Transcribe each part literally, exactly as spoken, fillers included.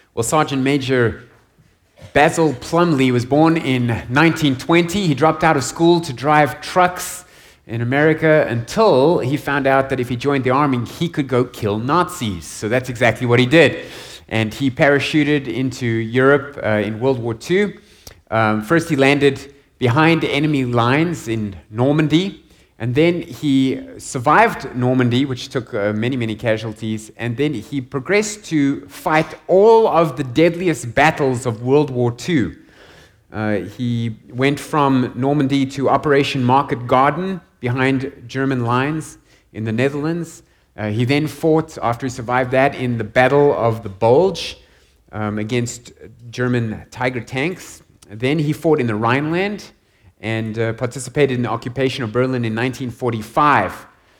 Well, Sergeant Major Basil Plumlee was born in nineteen twenty. He dropped out of school to drive trucks in America until he found out that if he joined the army, he could go kill Nazis. So that's exactly what he did. And he parachuted into Europe uh, in World War Two. Um, first, he landed behind enemy lines in Normandy. And then he survived Normandy, which took uh, many, many casualties. And then he progressed to fight all of the deadliest battles of World War Two. Uh, he went from Normandy to Operation Market Garden behind German lines in the Netherlands. Uh, he then fought, after he survived that, in the Battle of the Bulge um, against German Tiger tanks. Then he fought in the Rhineland and uh, participated in the occupation of Berlin in nineteen forty-five.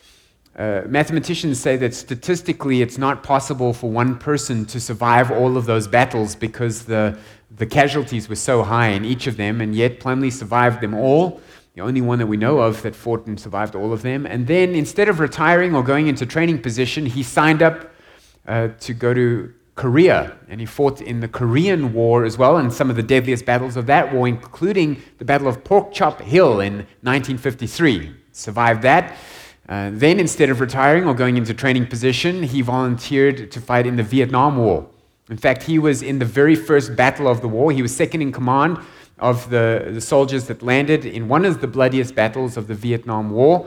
Uh, mathematicians say that statistically it's not possible for one person to survive all of those battles because the, the casualties were so high in each of them, and yet Plumlee survived them all, the only one that we know of that fought and survived all of them. And then instead of retiring or going into training position, he signed up uh, to go to Korea, and he fought in the Korean War as well, and some of the deadliest battles of that war, including the Battle of Pork Chop Hill in nineteen fifty-three. Survived that. Uh, then, instead of retiring or going into training position, he volunteered to fight in the Vietnam War. In fact, he was in the very first battle of the war. He was second in command of the, the soldiers that landed in one of the bloodiest battles of the Vietnam War.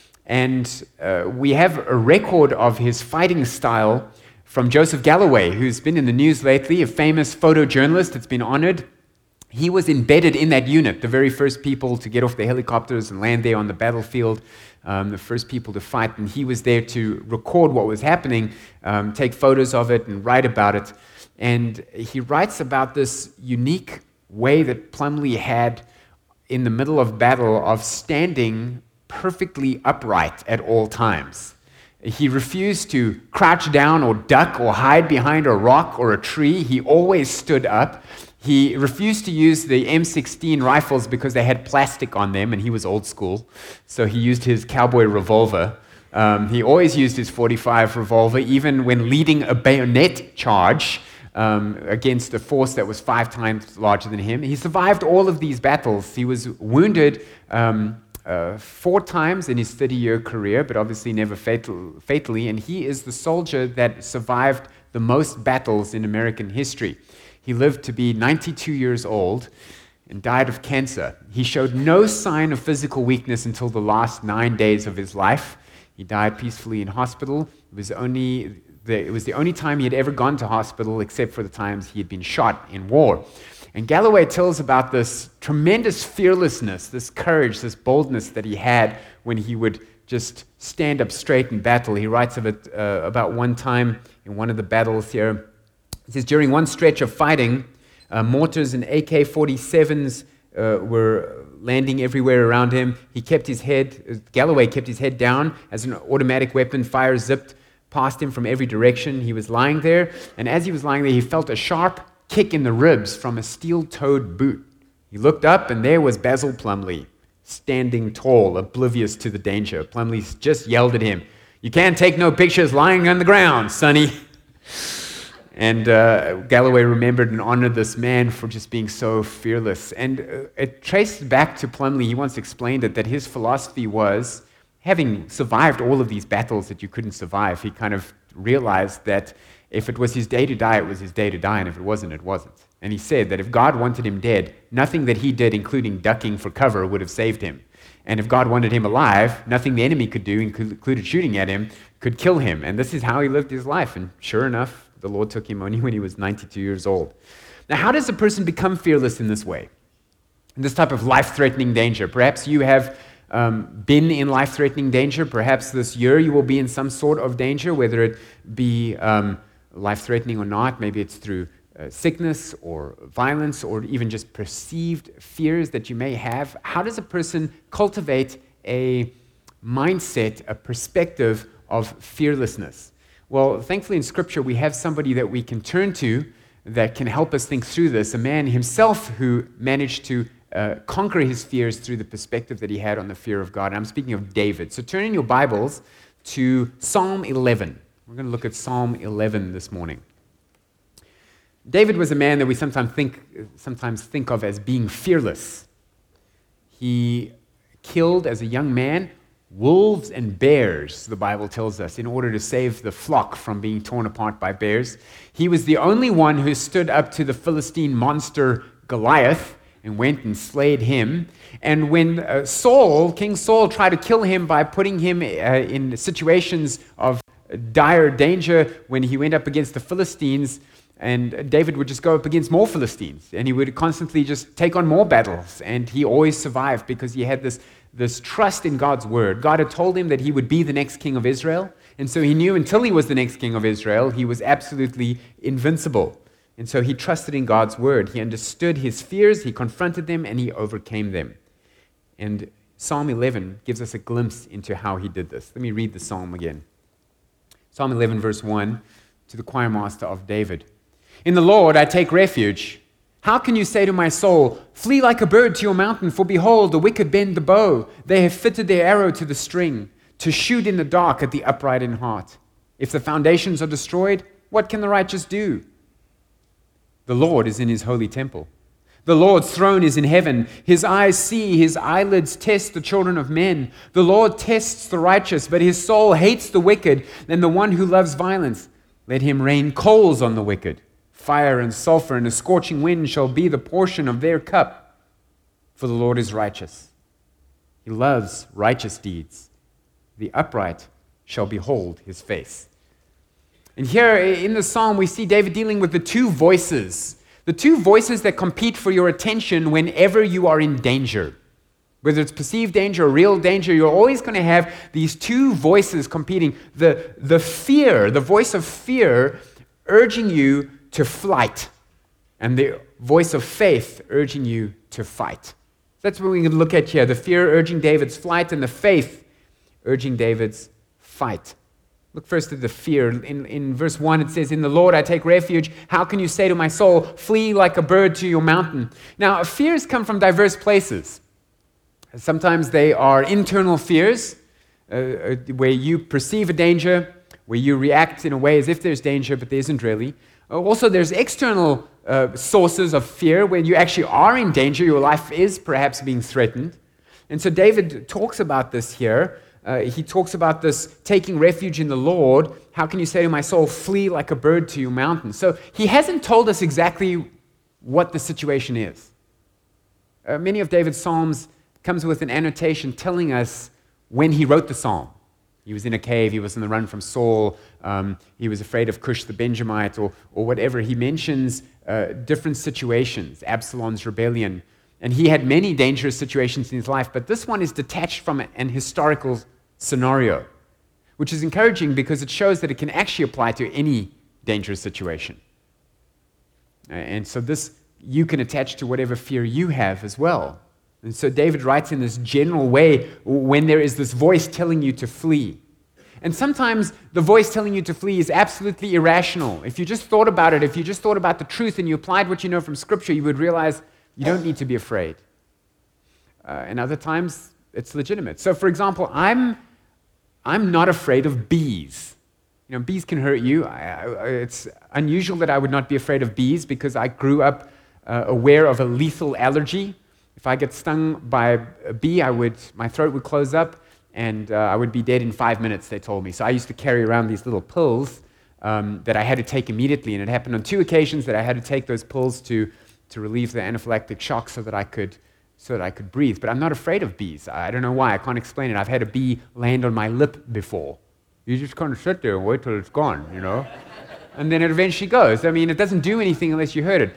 And uh, we have a record of his fighting style from Joseph Galloway, who's been in the news lately, a famous photojournalist that's been honored. He was embedded in that unit, the very first people to get off the helicopters and land there on the battlefield, um, the first people to fight, and he was there to record what was happening, um, take photos of it, and write about it. And he writes about this unique way that Plumlee had in the middle of battle of standing perfectly upright at all times. He refused to crouch down or duck or hide behind a rock or a tree. He always stood up. He refused to use the M sixteen rifles because they had plastic on them, and he was old school. So he used his cowboy revolver. Um, he always used his forty-five revolver, even when leading a bayonet charge um, against a force that was five times larger than him. He survived all of these battles. He was wounded um, Uh, four times in his thirty-year career, but obviously never fatal, fatally, and he is the soldier that survived the most battles in American history. He lived to be ninety-two years old and died of cancer. He showed no sign of physical weakness until the last nine days of his life. He died peacefully in hospital. It was only the, it was the only time he had ever gone to hospital, except for the times he had been shot in war. And Galloway tells about this tremendous fearlessness, this courage, this boldness that he had when he would just stand up straight in battle. He writes of it uh, about one time in one of the battles here. He says, during one stretch of fighting, uh, mortars and A K forty-sevens uh, were landing everywhere around him. He kept his head, uh, Galloway kept his head down as an automatic weapon fire zipped past him from every direction. He was lying there, and as he was lying there, he felt a sharp kick in the ribs from a steel-toed boot. He looked up, and there was Basil Plumlee, standing tall, oblivious to the danger. Plumlee just yelled at him, "You can't take no pictures lying on the ground, sonny." And uh, Galloway remembered and honored this man for just being so fearless. And uh, it traced back to Plumlee. He once explained it, that his philosophy was, having survived all of these battles that you couldn't survive, he kind of realized that if it was his day to die, it was his day to die, and if it wasn't, it wasn't. And he said that if God wanted him dead, nothing that he did, including ducking for cover, would have saved him. And if God wanted him alive, nothing the enemy could do, including shooting at him, could kill him. And this is how he lived his life. And sure enough, the Lord took him only when he was ninety-two years old. Now, how does a person become fearless in this way? In this type of life-threatening danger? Perhaps you have um, been in life-threatening danger. Perhaps this year you will be in some sort of danger, whether it be Um, life-threatening or not. Maybe it's through uh, sickness or violence or even just perceived fears that you may have. How does a person cultivate a mindset, a perspective of fearlessness? Well, thankfully in Scripture we have somebody that we can turn to that can help us think through this, a man himself who managed to uh, conquer his fears through the perspective that he had on the fear of God. And I'm speaking of David. So turn in your Bibles to Psalm eleven. We're going to look at Psalm eleven this morning. David was a man that we sometimes think, sometimes think of as being fearless. He killed, as a young man, wolves and bears, the Bible tells us, in order to save the flock from being torn apart by bears. He was the only one who stood up to the Philistine monster Goliath and went and slayed him. And when uh, Saul, King Saul, tried to kill him by putting him uh, in situations of dire danger when he went up against the Philistines, and David would just go up against more Philistines, and he would constantly just take on more battles, and he always survived because he had this, this trust in God's word. God had told him that he would be the next king of Israel, and so he knew until he was the next king of Israel, he was absolutely invincible. And so he trusted in God's word. He understood his fears, he confronted them, and he overcame them. And Psalm eleven gives us a glimpse into how he did this. Let me read the psalm again. Psalm eleven, verse one, to the choir master of David. In the Lord I take refuge. How can you say to my soul, flee like a bird to your mountain? For behold, the wicked bend the bow. They have fitted their arrow to the string, to shoot in the dark at the upright in heart. If the foundations are destroyed, what can the righteous do? The Lord is in his holy temple. The Lord's throne is in heaven. His eyes see, his eyelids test the children of men. The Lord tests the righteous, but his soul hates the wicked and the one who loves violence. Let him rain coals on the wicked. Fire and sulfur and a scorching wind shall be the portion of their cup. For the Lord is righteous. He loves righteous deeds. The upright shall behold his face. And here in the psalm, we see David dealing with the two voices. The two voices that compete for your attention whenever you are in danger. Whether it's perceived danger or real danger, you're always going to have these two voices competing. The, the fear, the voice of fear urging you to flight, and the voice of faith urging you to fight. That's what we can look at here. The fear urging David's flight and the faith urging David's fight. Look first at the fear. In, in verse one, it says, in the Lord I take refuge. How can you say to my soul, flee like a bird to your mountain? Now, fears come from diverse places. Sometimes they are internal fears, uh, where you perceive a danger, where you react in a way as if there's danger, but there isn't really. Also, there's external uh, sources of fear, where you actually are in danger. Your life is perhaps being threatened. And so David talks about this here. Uh, he talks about this taking refuge in the Lord. How can you say to my soul, flee like a bird to your mountain? So he hasn't told us exactly what the situation is. Uh, many of David's psalms comes with an annotation telling us when he wrote the psalm. He was in a cave, he was on the run from Saul, um, he was afraid of Cush the Benjamite, or, or whatever. He mentions uh, different situations, Absalom's rebellion, and he had many dangerous situations in his life, but this one is detached from an historical scenario, which is encouraging because it shows that it can actually apply to any dangerous situation. And so this, you can attach to whatever fear you have as well. And so David writes in this general way when there is this voice telling you to flee. And sometimes the voice telling you to flee is absolutely irrational. If you just thought about it, if you just thought about the truth and you applied what you know from Scripture, you would realize you don't need to be afraid. Uh, and other times, it's legitimate. So, for example, I'm, I'm not afraid of bees. You know, bees can hurt you. I, I, it's unusual that I would not be afraid of bees because I grew up uh, aware of a lethal allergy. If I get stung by a bee, I would, my throat would close up, and uh, I would be dead in five minutes, they told me. So I used to carry around these little pills um, that I had to take immediately, and it happened on two occasions that I had to take those pills to, to relieve the anaphylactic shock so that I could so that I could breathe. But I'm not afraid of bees. I don't know why. I can't explain it. I've had a bee land on my lip before. You just kind of sit there and wait till it's gone, you know? And then it eventually goes. I mean, it doesn't do anything unless you hurt it.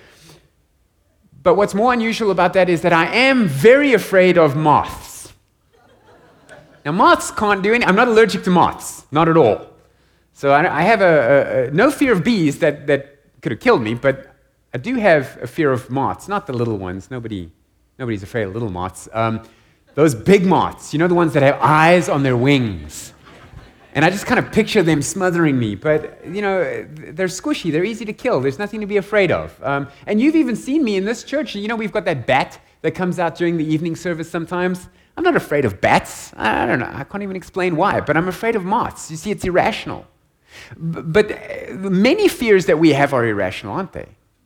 But what's more unusual about that is that I am very afraid of moths. Now, moths can't do anything. I'm not allergic to moths, not at all. So I, I have a, a, a, no fear of bees that, that could have killed me, but I do have a fear of moths, not the little ones. Nobody, nobody's afraid of little moths. Um, those big moths, you know, the ones that have eyes on their wings. And I just kind of picture them smothering me. But, you know, they're squishy. They're easy to kill. There's nothing to be afraid of. Um, and you've even seen me in this church. You know, we've got that bat that comes out during the evening service sometimes. I'm not afraid of bats. I don't know. I can't even explain why. But I'm afraid of moths. You see, it's irrational. But many fears that we have are irrational, aren't they?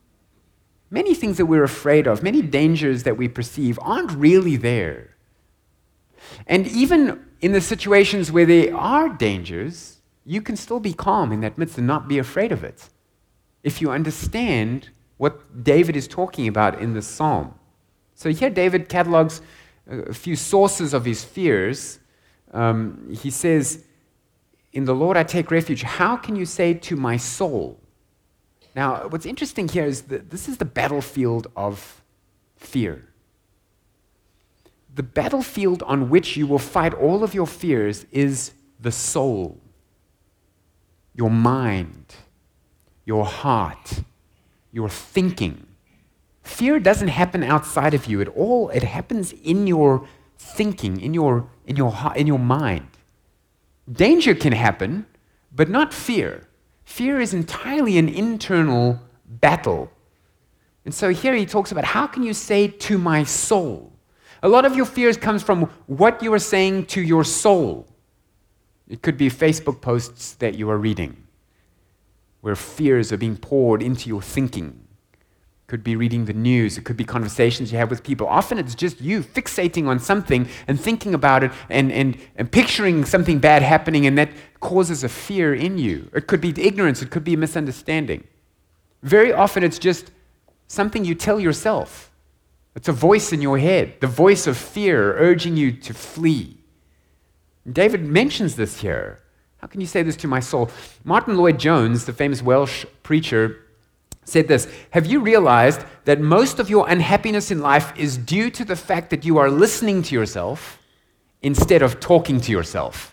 many things that we're afraid of, many dangers that we perceive aren't really there. And even in the situations where there are dangers, you can still be calm in that midst and not be afraid of it, if you understand what David is talking about in this psalm. So here David catalogs a few sources of his fears. Um, he says, "In the Lord I take refuge. How can you say to my soul?" Now, what's interesting here is that this is the battlefield of fear. The battlefield on which you will fight all of your fears is the soul, your mind, your heart, your thinking. Fear doesn't happen outside of you at all. It happens in your thinking, in your, in your, in your mind. Danger can happen, but not fear. Fear is entirely an internal battle. And so here he talks about, how can you say to my soul? A lot of your fears comes from what you are saying to your soul. It could be Facebook posts that you are reading, where fears are being poured into your thinking. It could be reading the news. It could be conversations you have with people. Often it's just you fixating on something and thinking about it and, and, and picturing something bad happening, and that causes a fear in you. It could be ignorance. It could be a misunderstanding. Very often it's just something you tell yourself. It's a voice in your head, the voice of fear urging you to flee. David mentions this here. How can you say this to my soul? Martin Lloyd-Jones, the famous Welsh preacher, said this: "Have you realized that most of your unhappiness in life is due to the fact that you are listening to yourself instead of talking to yourself?"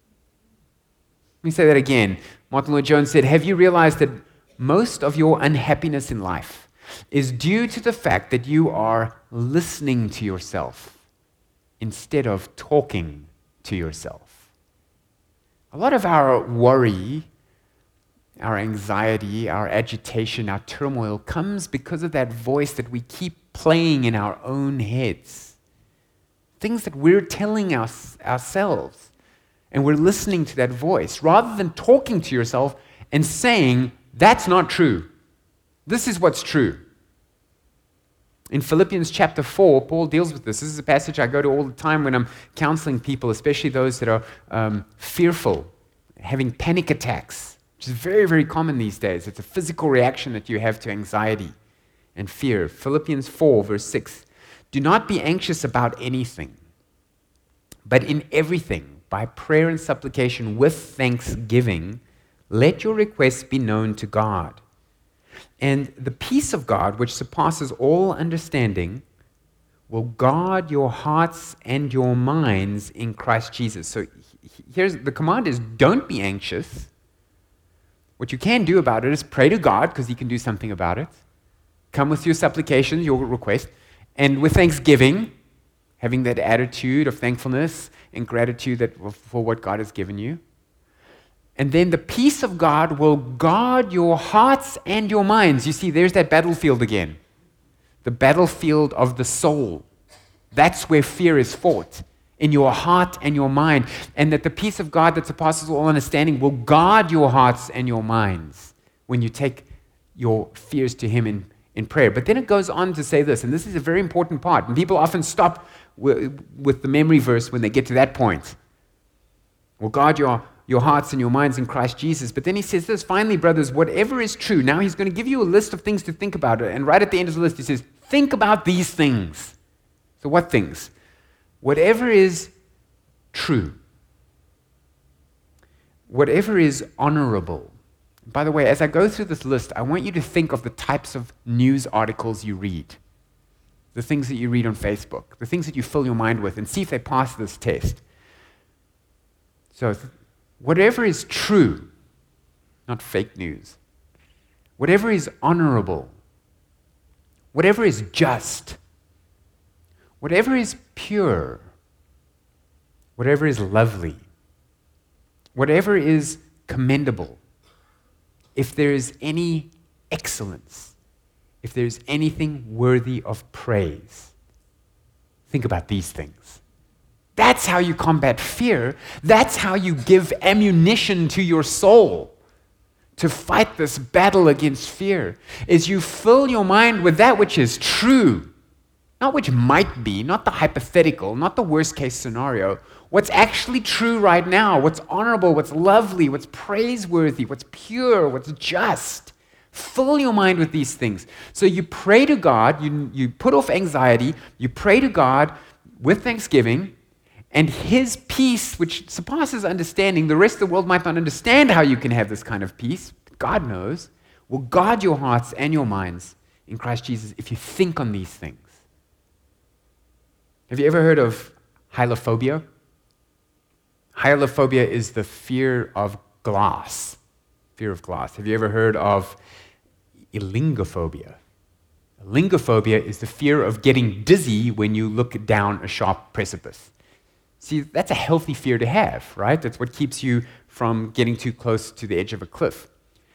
Let me say that again. Martin Lloyd-Jones said, "Have you realized that most of your unhappiness in life is due to the fact that you are listening to yourself instead of talking to yourself?" A lot of our worry, our anxiety, our agitation, our turmoil comes because of that voice that we keep playing in our own heads. Things that we're telling us ourselves, and we're listening to that voice rather than talking to yourself and saying, "That's not true. This is what's true." In Philippians chapter four, Paul deals with this. This is a passage I go to all the time when I'm counseling people, especially those that are um, fearful, having panic attacks, which is very, very common these days. It's a physical reaction that you have to anxiety and fear. Philippians four, verse six, "Do not be anxious about anything, but in everything, by prayer and supplication with thanksgiving, let your requests be known to God. And the peace of God, which surpasses all understanding, will guard your hearts and your minds in Christ Jesus." So here's the command is, don't be anxious. What you can do about it is pray to God, because he can do something about it. Come with your supplications, your request, and with thanksgiving, having that attitude of thankfulness and gratitude that, for what God has given you. And then the peace of God will guard your hearts and your minds. You see, there's that battlefield again. The battlefield of the soul. That's where fear is fought, in your heart and your mind. And that the peace of God that surpasses all understanding will guard your hearts and your minds when you take your fears to him in, in prayer. But then it goes on to say this, and this is a very important part. And people often stop with, with the memory verse when they get to that point. Will guard your your hearts and your minds in Christ Jesus. But then he says this, "Finally, brothers, whatever is true." Now he's going to give you a list of things to think about. And right at the end of the list, he says, think about these things. So what things? Whatever is true. Whatever is honorable. By the way, as I go through this list, I want you to think of the types of news articles you read. The things that you read on Facebook. The things that you fill your mind with, and see if they pass this test. So, whatever is true, not fake news. Whatever is honorable. Whatever is just. Whatever is pure. Whatever is lovely. Whatever is commendable. If there is any excellence. If there is anything worthy of praise. Think about these things. That's how you combat fear. That's how you give ammunition to your soul to fight this battle against fear is you fill your mind with that which is true, not which might be, not the hypothetical, not the worst case scenario. What's actually true right now, what's honorable, what's lovely, what's praiseworthy, what's pure, what's just. Fill your mind with these things. So you pray to God, you, you put off anxiety, you pray to God with thanksgiving, and His peace, which surpasses understanding, the rest of the world might not understand how you can have this kind of peace, but God knows, will guard your hearts and your minds in Christ Jesus if you think on these things. Have you ever heard of hylophobia? Hylophobia is the fear of glass. Fear of glass. Have you ever heard of elingophobia? Elingophobia is the fear of getting dizzy when you look down a sharp precipice. See, that's a healthy fear to have, right? That's what keeps you from getting too close to the edge of a cliff.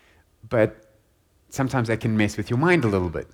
But sometimes that can mess with your mind a little bit.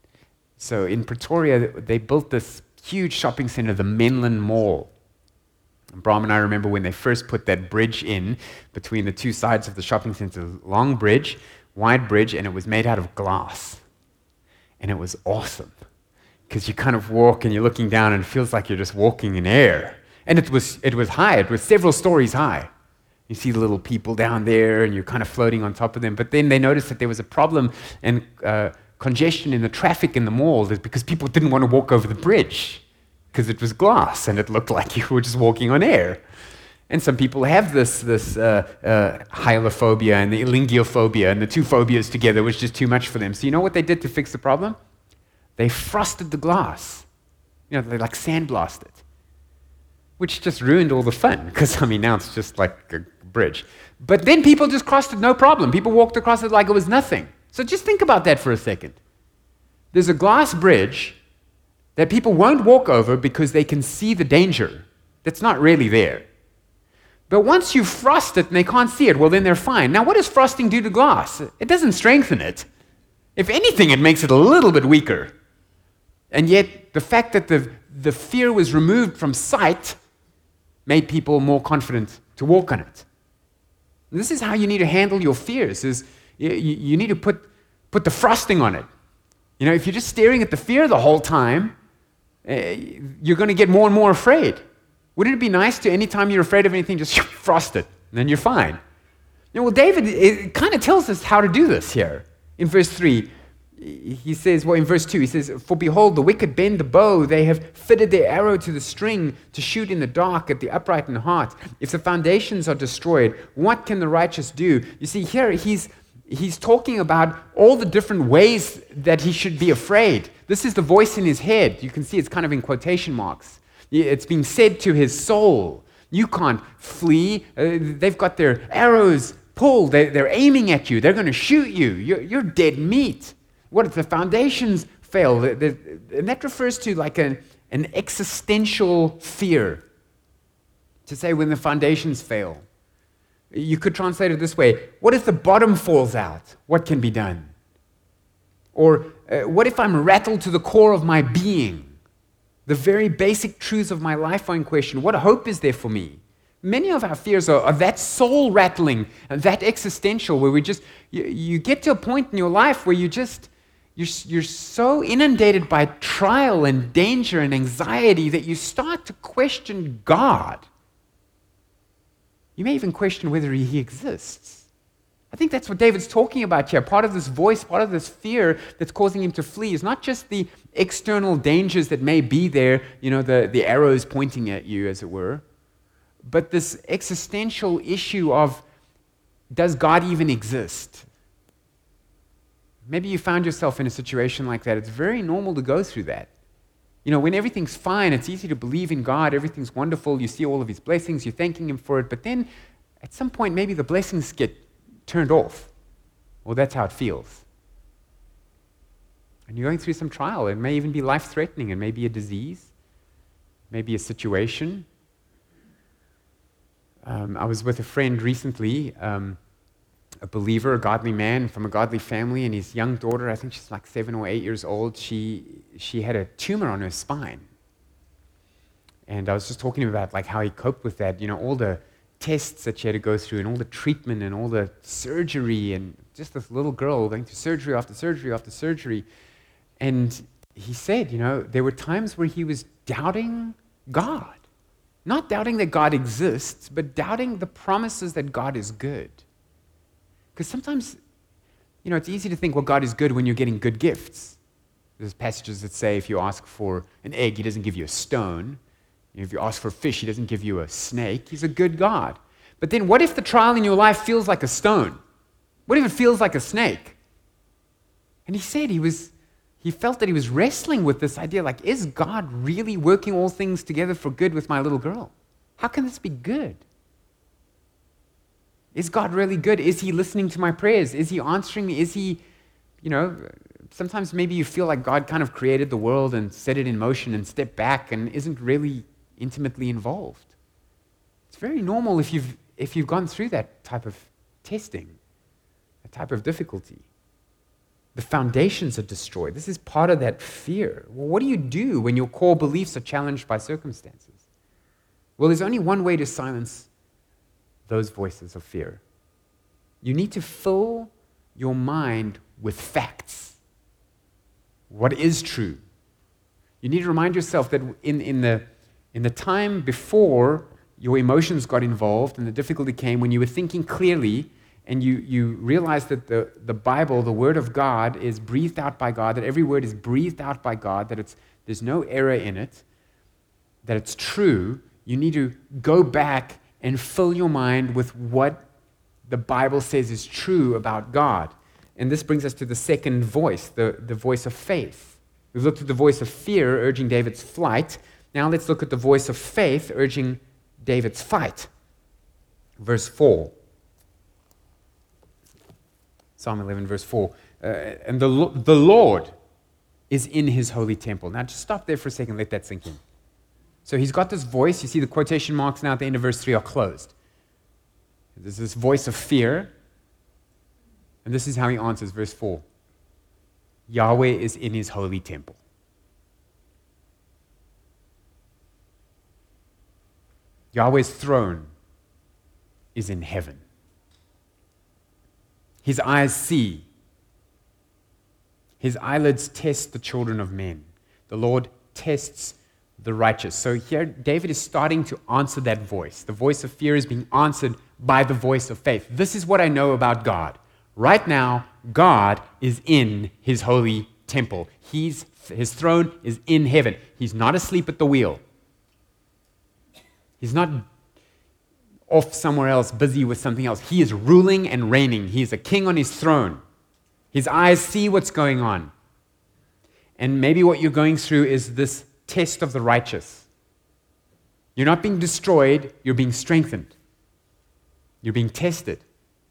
So in Pretoria, they built this huge shopping center, the Menlyn Mall. And Bram and I remember when they first put that bridge in between the two sides of the shopping center, long bridge, wide bridge, and it was made out of glass. And it was awesome because you kind of walk and you're looking down and it feels like you're just walking in air. And it was it was high, it was several stories high. You see the little people down there and you're kind of floating on top of them. But then they noticed that there was a problem and uh, congestion in the traffic in the mall because people didn't want to walk over the bridge because it was glass and it looked like you were just walking on air. And some people have this, this uh, uh, hylophobia and the elingiophobia, and the two phobias together was just too much for them. So you know what they did to fix the problem? They frosted the glass. You know, they like sandblasted it, which just ruined all the fun, because, I mean, now it's just like a bridge. But then people just crossed it no problem. People walked across it like it was nothing. So just think about that for a second. There's a glass bridge that people won't walk over because they can see the danger that's not really there. But once you frost it and they can't see it, well, then they're fine. Now, what does frosting do to glass? It doesn't strengthen it. If anything, it makes it a little bit weaker. And yet, the fact that the, the fear was removed from sight made people more confident to walk on it. And this is how you need to handle your fears, is you, you need to put, put the frosting on it. You know, if you're just staring at the fear the whole time, uh, you're going to get more and more afraid. Wouldn't it be nice to, anytime you're afraid of anything, just frost it, and then you're fine? You know, well, David it kind of tells us how to do this here. In verse three, he says, well, in verse two, he says, "For behold, the wicked bend the bow. They have fitted their arrow to the string to shoot in the dark at the upright in heart. If the foundations are destroyed, what can the righteous do?" You see, here he's he's talking about all the different ways that he should be afraid. This is the voice in his head. You can see it's kind of in quotation marks. It's being said to his soul, you can't flee. Uh, they've got their arrows pulled. They, they're aiming at you. They're going to shoot you. You're, you're dead meat. What if the foundations fail? The, the, and that refers to like an, an existential fear. To say when the foundations fail. You could translate it this way. What if the bottom falls out? What can be done? Or uh, what if I'm rattled to the core of my being? The very basic truths of my life are in question. What hope is there for me? Many of our fears are, are that soul rattling, and that existential, where we just, you, you get to a point in your life where you just, you're, you're so inundated by trial and danger and anxiety that you start to question God. You may even question whether He exists. I think that's what David's talking about here. Part of this voice, part of this fear that's causing him to flee is not just the external dangers that may be there, you know, the, the arrows pointing at you, as it were, but this existential issue of, does God even exist? Maybe you found yourself in a situation like that. It's very normal to go through that. You know, when everything's fine, it's easy to believe in God, everything's wonderful, you see all of His blessings, you're thanking Him for it, but then at some point maybe the blessings get turned off. Well, that's how it feels. And you're going through some trial. It may even be life-threatening. It may be a disease, maybe a situation. Um, I was with a friend recently, um, a believer, a godly man from a godly family, and his young daughter, I think she's like seven or eight years old, she she had a tumor on her spine. And I was just talking about like how he coped with that, you know, all the tests that she had to go through and all the treatment and all the surgery and just this little girl going through surgery after surgery after surgery. And he said, you know, there were times where he was doubting God. Not doubting that God exists, but doubting the promises that God is good. Because sometimes, you know, it's easy to think, well, God is good when you're getting good gifts. There's passages that say if you ask for an egg, he doesn't give you a stone. If you ask for a fish, he doesn't give you a snake. He's a good God. But then what if the trial in your life feels like a stone? What if it feels like a snake? And he said he was, he felt that he was wrestling with this idea, like, is God really working all things together for good with my little girl? How can this be good? Is God really good? Is he listening to my prayers? Is he answering me? Is he, you know, sometimes maybe you feel like God kind of created the world and set it in motion and stepped back and isn't really intimately involved. It's very normal if you've if you've gone through that type of testing, that type of difficulty. The foundations are destroyed. This is part of that fear. Well, what do you do when your core beliefs are challenged by circumstances? Well, there's only one way to silence those voices of fear. You need to fill your mind with facts. What is true? You need to remind yourself that in, in, the, in the time before your emotions got involved and the difficulty came, when you were thinking clearly and you, you realized that the, the Bible, the Word of God, is breathed out by God, that every word is breathed out by God, that it's, there's no error in it, that it's true, you need to go back and fill your mind with what the Bible says is true about God. And this brings us to the second voice, the, the voice of faith. We've looked at the voice of fear urging David's flight. Now let's look at the voice of faith urging David's fight. Verse four. Psalm eleven, verse four. Uh, and the, the Lord is in his holy temple. Now just stop there for a second, let that sink in. So he's got this voice. You see the quotation marks now at the end of verse three are closed. There's this voice of fear. And this is how he answers, verse four. Yahweh is in his holy temple. Yahweh's throne is in heaven. His eyes see. His eyelids test the children of men. The Lord tests the righteous. So here, David is starting to answer that voice. The voice of fear is being answered by the voice of faith. This is what I know about God. Right now, God is in his holy temple. He's, his throne is in heaven. He's not asleep at the wheel. He's not off somewhere else, busy with something else. He is ruling and reigning. He is a king on his throne. His eyes see what's going on. And maybe what you're going through is this test of the righteous. You're not being destroyed, you're being strengthened. You're being tested.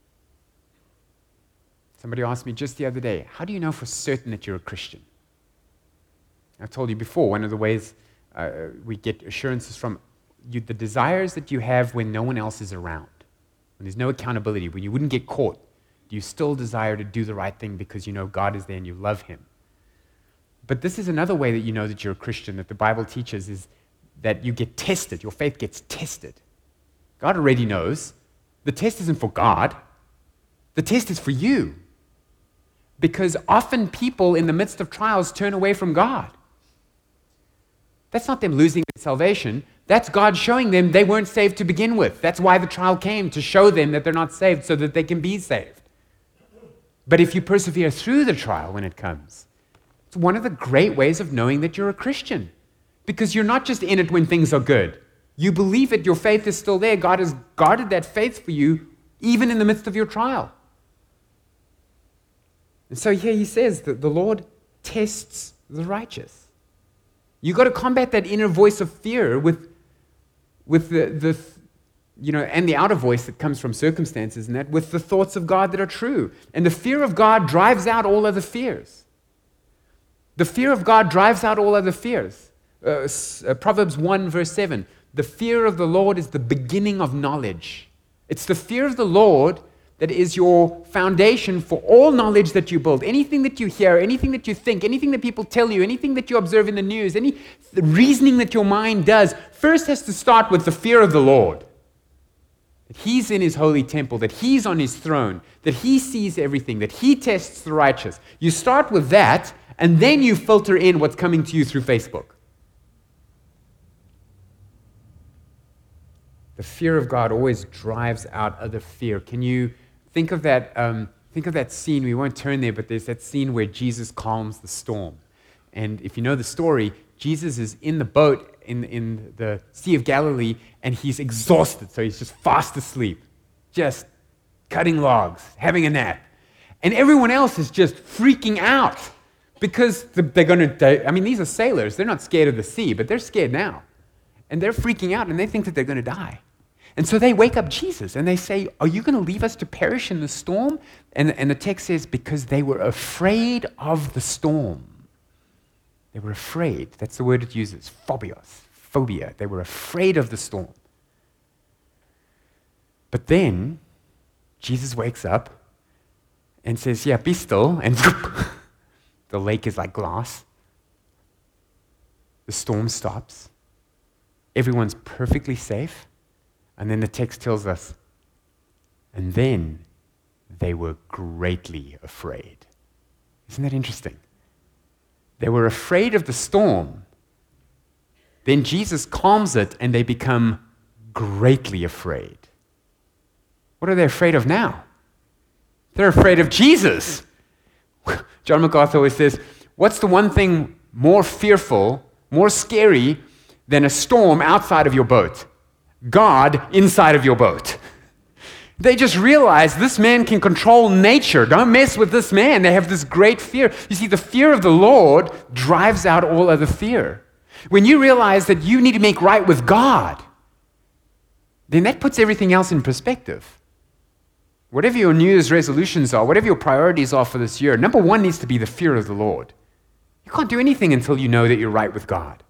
Somebody asked me just the other day, how do you know for certain that you're a Christian? I told you before, one of the ways uh, we get assurances from you, the desires that you have when no one else is around, when there's no accountability, when you wouldn't get caught, do you still desire to do the right thing because you know God is there and you love him? But this is another way that you know that you're a Christian, that the Bible teaches, is that you get tested. Your faith gets tested. God already knows. The test isn't for God. The test is for you. Because often people in the midst of trials turn away from God. That's not them losing their salvation. That's God showing them they weren't saved to begin with. That's why the trial came, to show them that they're not saved so that they can be saved. But if you persevere through the trial when it comes, it's one of the great ways of knowing that you're a Christian. Because you're not just in it when things are good. You believe it, your faith is still there. God has guarded that faith for you even in the midst of your trial. And so here he says that the Lord tests the righteous. You've got to combat that inner voice of fear with, with the, the, you know, and the outer voice that comes from circumstances and that, with the thoughts of God that are true. And the fear of God drives out all other fears. The fear of God drives out all other fears. Uh, uh, Proverbs one verse seven, the fear of the Lord is the beginning of knowledge. It's the fear of the Lord that is your foundation for all knowledge that you build. Anything that you hear, anything that you think, anything that people tell you, anything that you observe in the news, any reasoning that your mind does, first has to start with the fear of the Lord. that he's in his holy temple, that he's on his throne, that he sees everything, that he tests the righteous. You start with that, and then you filter in what's coming to you through Facebook. The fear of God always drives out other fear. Can you think of that? Um, think of that scene. We won't turn there, but there's that scene where Jesus calms the storm. And if you know the story, Jesus is in the boat in, in the Sea of Galilee, and he's exhausted, so he's just fast asleep, just cutting logs, having a nap. And everyone else is just freaking out because they're going to, I mean, these are sailors. They're not scared of the sea, but they're scared now. And they're freaking out, and they think that they're going to die. And so they wake up Jesus, and they say, are you going to leave us to perish in the storm? And, and the text says, because they were afraid of the storm. They were afraid. That's the word it uses, phobios, phobia. They were afraid of the storm. But then Jesus wakes up and says, yeah, be still. And the lake is like glass. The storm stops. Everyone's perfectly safe. And then the text tells us, and then they were greatly afraid. Isn't that interesting? They were afraid of the storm. Then Jesus calms it, and they become greatly afraid. What are they afraid of now? They're afraid of Jesus. John MacArthur always says, what's the one thing more fearful, more scary than a storm outside of your boat? God inside of your boat. They just realize this man can control nature. Don't mess with this man. They have this great fear. You see, the fear of the Lord drives out all other fear. When you realize that you need to make right with God, then that puts everything else in perspective. Whatever your New Year's resolutions are, whatever your priorities are for this year, number one needs to be the fear of the Lord. You can't do anything until you know that you're right with God.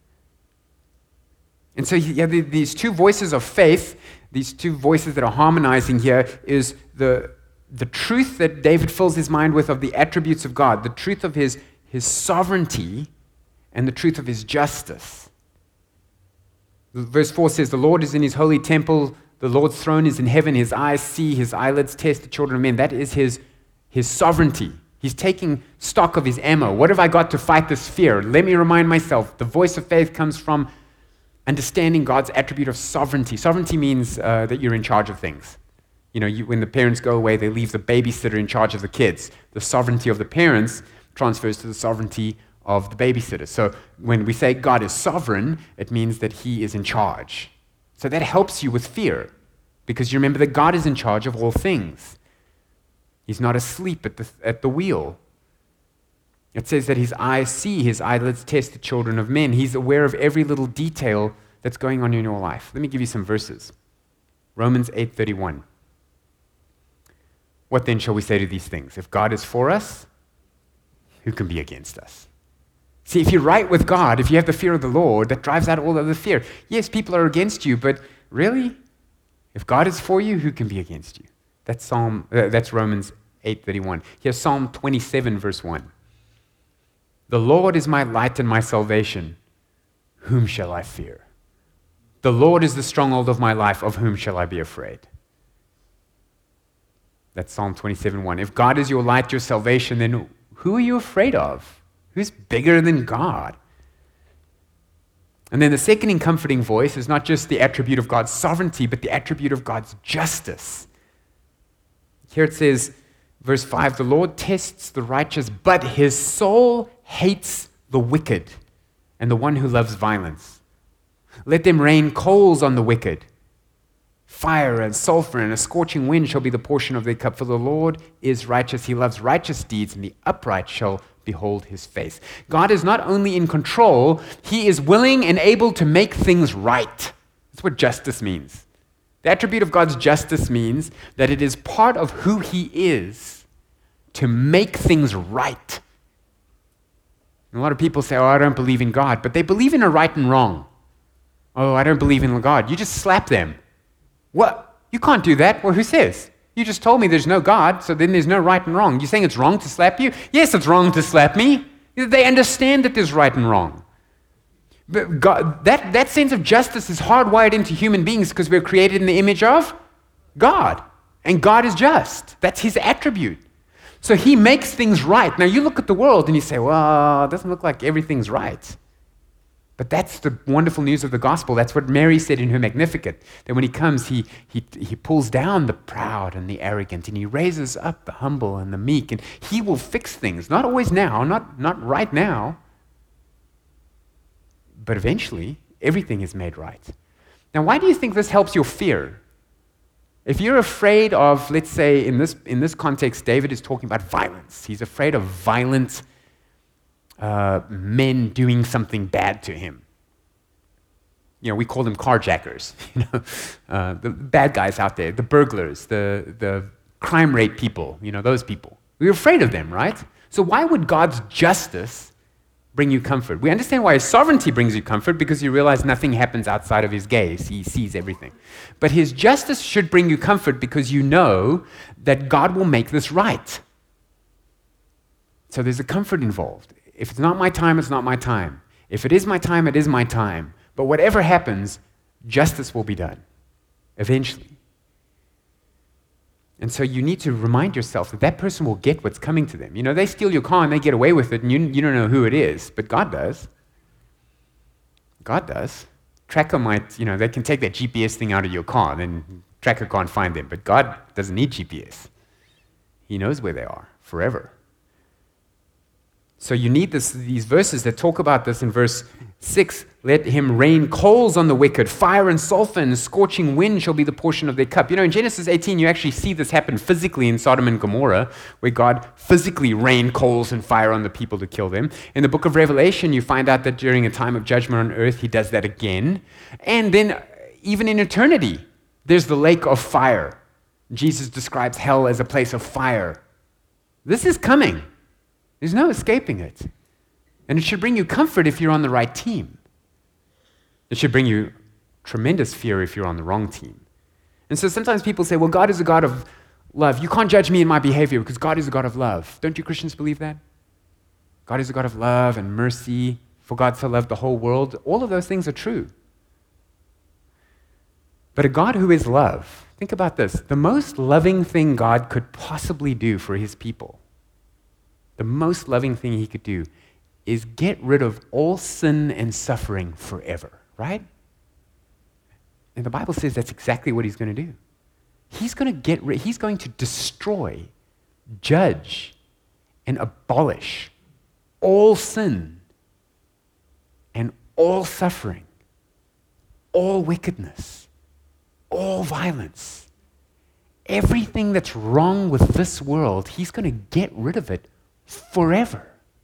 And so you have these two voices of faith, these two voices that are harmonizing here, is the, the truth that David fills his mind with of the attributes of God, the truth of his, his sovereignty, and the truth of his justice. Verse four says, the Lord is in his holy temple, the Lord's throne is in heaven, his eyes see, his eyelids test the children of men. That is his, his sovereignty. He's taking stock of his ammo. What have I got to fight this fear? Let me remind myself, the voice of faith comes from understanding God's attribute of sovereignty. Sovereignty means uh, that you're in charge of things. You know, you, when the parents go away, they leave the babysitter in charge of the kids. The sovereignty of the parents transfers to the sovereignty of the babysitter. So when we say God is sovereign, it means that he is in charge. So that helps you with fear, because you remember that God is in charge of all things. He's not asleep at the, at the wheel. It says that his eyes see, his eyelids test the children of men. He's aware of every little detail that's going on in your life. Let me give you some verses. Romans eight thirty-one. What then shall we say to these things? If God is for us, who can be against us? See, if you're right with God, if you have the fear of the Lord, that drives out all other fear. Yes, people are against you, but really, if God is for you, who can be against you? That's Psalm. Uh, that's Romans eight thirty-one. Here's Psalm twenty-seven, verse one. The Lord is my light and my salvation. Whom shall I fear? The Lord is the stronghold of my life. Of whom shall I be afraid? That's Psalm twenty-seven one. If God is your light, your salvation, then who are you afraid of? Who's bigger than God? And then the second and comforting voice is not just the attribute of God's sovereignty, but the attribute of God's justice. Here it says, verse five, the Lord tests the righteous, but his soul hates the wicked and the one who loves violence. Let them rain coals on the wicked. Fire and sulfur and a scorching wind shall be the portion of their cup. For the Lord is righteous. He loves righteous deeds, and the upright shall behold his face. God is not only in control, he is willing and able to make things right. That's what justice means. The attribute of God's justice means that it is part of who he is to make things right. And a lot of people say, oh, I don't believe in God, but they believe in a right and wrong. Oh, I don't believe in God. You just slap them. What? You can't do that. Well, who says? You just told me there's no God, so then there's no right and wrong. You're saying it's wrong to slap you? Yes, it's wrong to slap me. They understand that there's right and wrong. But God, that, that sense of justice is hardwired into human beings because we're created in the image of God. And God is just. That's his attribute. So he makes things right. Now you look at the world and you say, well, it doesn't look like everything's right. But that's the wonderful news of the gospel. That's what Mary said in her Magnificat, that when he comes, he, he, he pulls down the proud and the arrogant, and he raises up the humble and the meek, and he will fix things. Not always now, not, not right now, but eventually, everything is made right. Now, why do you think this helps your fear? If you're afraid of, let's say, in this, in this context, David is talking about violence. He's afraid of violent uh, men doing something bad to him. You know, we call them carjackers, you know, uh, the bad guys out there, the burglars, the, the crime rate people, you know, those people. We're afraid of them, right? So why would God's justice bring you comfort? We understand why his sovereignty brings you comfort, because you realize nothing happens outside of his gaze. He sees everything. But his justice should bring you comfort because you know that God will make this right. So there's a comfort involved. If it's not my time, it's not my time. If it is my time, it is my time. But whatever happens, justice will be done eventually. And so you need to remind yourself that that person will get what's coming to them. You know, they steal your car and they get away with it, and you, you don't know who it is, but God does. God does. Tracker might, you know, they can take that G P S thing out of your car, then Tracker can't find them, but God doesn't need G P S. He knows where they are forever. So you need this, these verses that talk about this in verse six. Let him rain coals on the wicked. Fire and sulfur and scorching wind shall be the portion of their cup. You know, in Genesis eighteen, you actually see this happen physically in Sodom and Gomorrah, where God physically rained coals and fire on the people to kill them. In the book of Revelation, you find out that during a time of judgment on earth, he does that again. And then even in eternity, there's the lake of fire. Jesus describes hell as a place of fire. This is coming. There's no escaping it. And it should bring you comfort if you're on the right team. It should bring you tremendous fear if you're on the wrong team. And so sometimes people say, well, God is a God of love. You can't judge me in my behavior because God is a God of love. Don't you Christians believe that? God is a God of love and mercy. For God so loved the whole world. All of those things are true. But a God who is love, think about this. The most loving thing God could possibly do for his people, the most loving thing he could do, is get rid of all sin and suffering forever, right? And the Bible says that's exactly what he's going to do. He's going to get rid, he's going to destroy, judge, and abolish all sin and all suffering, all wickedness, all violence. Everything that's wrong with this world, he's going to get rid of it forever.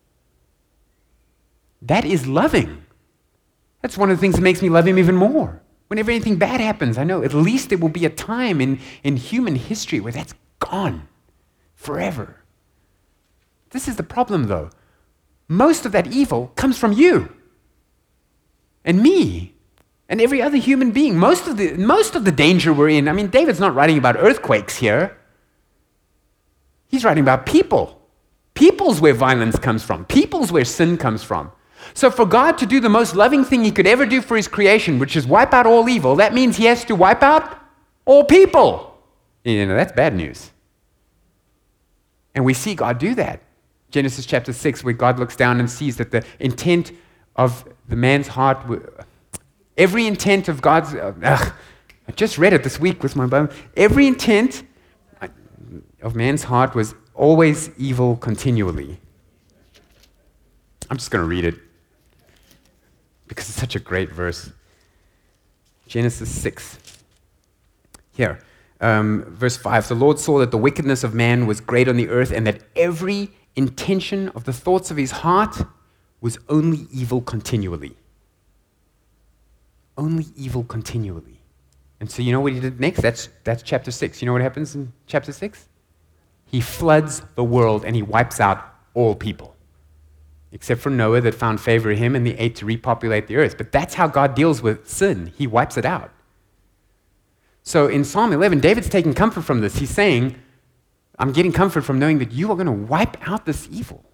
That is loving. That's one of the things that makes me love him even more. Whenever anything bad happens, I know at least there will be a time in, in human history where that's gone forever. This is the problem, though. Most of that evil comes from you and me and every other human being. Most of the, most of the danger we're in, I mean, David's not writing about earthquakes here. He's writing about people. People's where violence comes from. People's where sin comes from. So for God to do the most loving thing he could ever do for his creation, which is wipe out all evil, that means he has to wipe out all people. You know, that's bad news. And we see God do that. Genesis chapter six, where God looks down and sees that the intent of the man's heart, every intent of God's, uh, ugh, I just read it this week with my Bible. Every intent of man's heart was always evil continually. I'm just going to read it because it's such a great verse. Genesis six. Here, um, verse five. The Lord saw that the wickedness of man was great on the earth, and that every intention of the thoughts of his heart was only evil continually. Only evil continually. And so you know what he did next? That's, that's chapter six. You know what happens in chapter six? He floods the world and he wipes out all people, except for Noah that found favor in him and the eight to repopulate the earth. But that's how God deals with sin. He wipes it out. So in Psalm eleven, David's taking comfort from this. He's saying, I'm getting comfort from knowing that you are going to wipe out this evil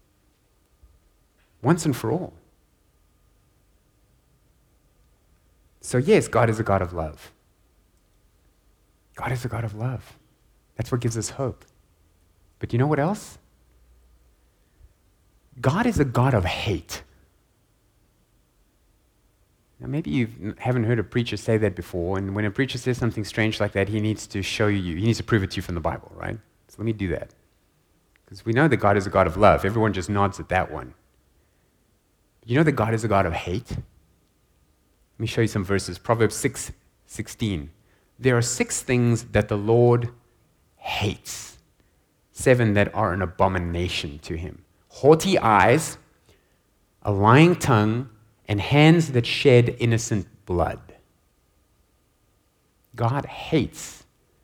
once and for all. So yes, God is a God of love. God is a God of love. That's what gives us hope. But you know what else? God is a God of hate. Now, maybe you haven't heard a preacher say that before, and when a preacher says something strange like that, he needs to show you, he needs to prove it to you from the Bible, right? So let me do that. Because we know that God is a God of love. Everyone just nods at that one. You know that God is a God of hate? Let me show you some verses. Proverbs six sixteen. There are six things that the Lord hates, seven that are an abomination to him: haughty eyes, a lying tongue, and hands that shed innocent blood. God hates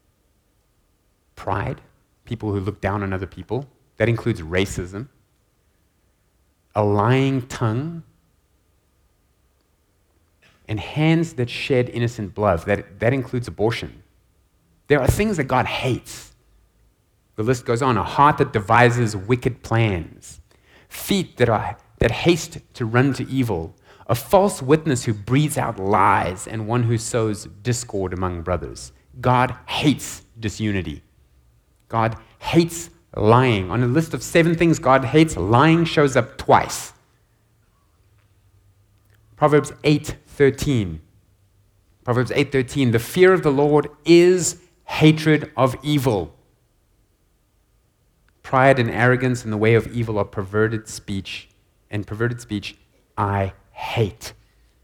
pride, people who look down on other people. That includes racism. A lying tongue, and hands that shed innocent blood. That, that includes abortion. There are things that God hates. The list goes on. A heart that devises wicked plans. Feet that, are, that haste to run to evil. A false witness who breathes out lies, and one who sows discord among brothers. God hates disunity. God hates lying. On a list of seven things God hates, lying shows up twice. Proverbs eight thirteen. Proverbs eight thirteen. The fear of the Lord is hatred of evil. Pride and arrogance in the way of evil are perverted speech, and perverted speech I hate.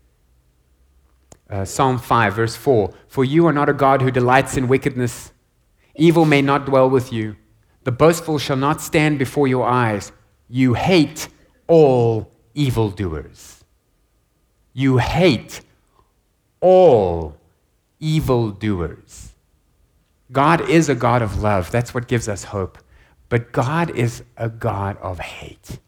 Uh, Psalm five, verse four. For you are not a God who delights in wickedness. Evil may not dwell with you. The boastful shall not stand before your eyes. You hate all evildoers. You hate all evildoers. God is a God of love. That's what gives us hope. But God is a God of hate.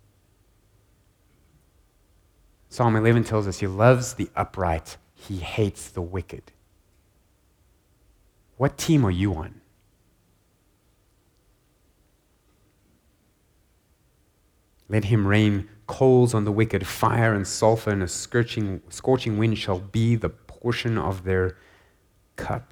Psalm eleven tells us he loves the upright, he hates the wicked. What team are you on? Let him rain coals on the wicked, fire and sulfur and a scorching, scorching wind shall be the portion of their cup.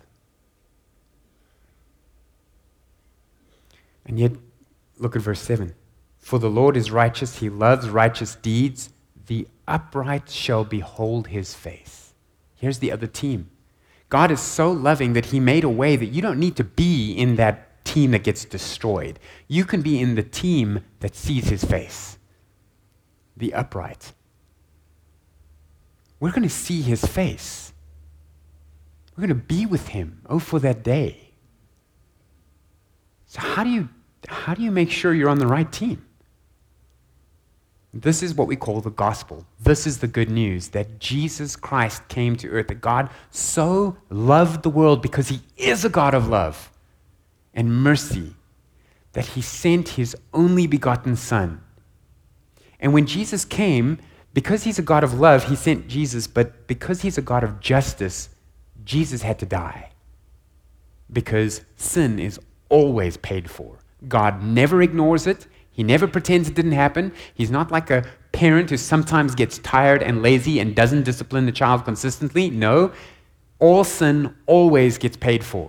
And yet, look at verse seven. For the Lord is righteous, he loves righteous deeds. The upright shall behold his face. Here's the other team. God is so loving that he made a way that you don't need to be in that team that gets destroyed. You can be in the team that sees his face. The upright. We're going to see his face. We're going to be with him. Oh, for that day. So how do you how do you make sure you're on the right team? This is what we call the gospel. This is the good news that Jesus Christ came to earth, that God so loved the world because he is a God of love and mercy, that he sent his only begotten Son. And when Jesus came, because he's a God of love, he sent Jesus, but because he's a God of justice, Jesus had to die. Because sin is always paid for. God never ignores it. He never pretends it didn't happen. He's not like a parent who sometimes gets tired and lazy and doesn't discipline the child consistently. No, all sin always gets paid for.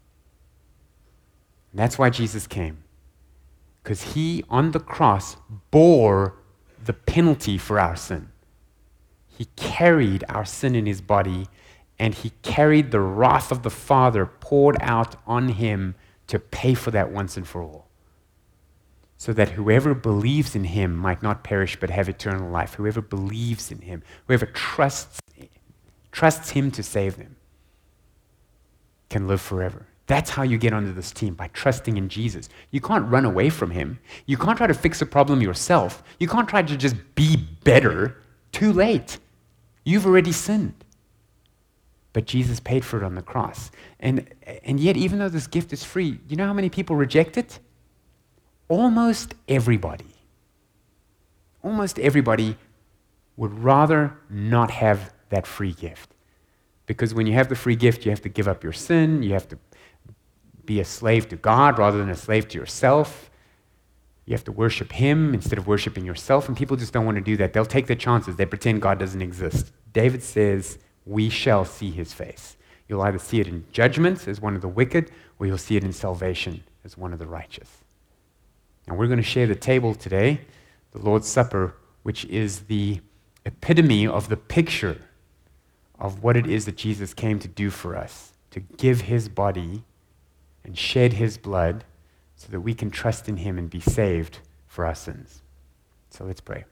And that's why Jesus came. Because he, on the cross, bore the penalty for our sin. He carried our sin in his body, and he carried the wrath of the Father poured out on him to pay for that once and for all. So that whoever believes in him might not perish but have eternal life. Whoever believes in him, whoever trusts, trusts him to save them, can live forever. That's how you get onto this team, by trusting in Jesus. You can't run away from him. You can't try to fix a problem yourself. You can't try to just be better. Too late. You've already sinned. But Jesus paid for it on the cross. And, and yet, even though this gift is free, you know how many people reject it? Almost everybody. Almost everybody would rather not have that free gift. Because when you have the free gift, you have to give up your sin, you have to be a slave to God rather than a slave to yourself. You have to worship him instead of worshiping yourself, and people just don't want to do that. They'll take their chances. They pretend God doesn't exist. David says, we shall see his face. You'll either see it in judgment as one of the wicked, or you'll see it in salvation as one of the righteous. And we're going to share the table today, the Lord's Supper, which is the epitome of the picture of what it is that Jesus came to do for us, to give his body and shed his blood so that we can trust in him and be saved for our sins. So let's pray.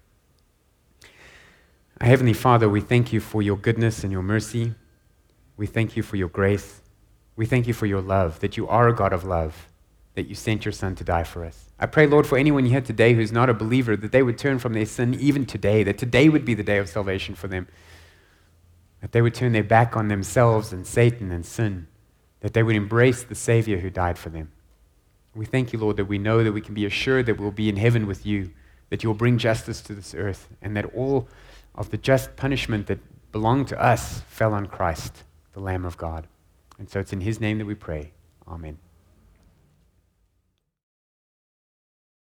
Our Heavenly Father, we thank you for your goodness and your mercy. We thank you for your grace. We thank you for your love, that you are a God of love, that you sent your Son to die for us. I pray, Lord, for anyone here today who's not a believer, that they would turn from their sin even today, that today would be the day of salvation for them, that they would turn their back on themselves and Satan and sin, that they would embrace the Savior who died for them. We thank you, Lord, that we know that we can be assured that we'll be in heaven with you, that you'll bring justice to this earth, and that all of the just punishment that belonged to us fell on Christ, the Lamb of God. And so it's in his name that we pray. Amen.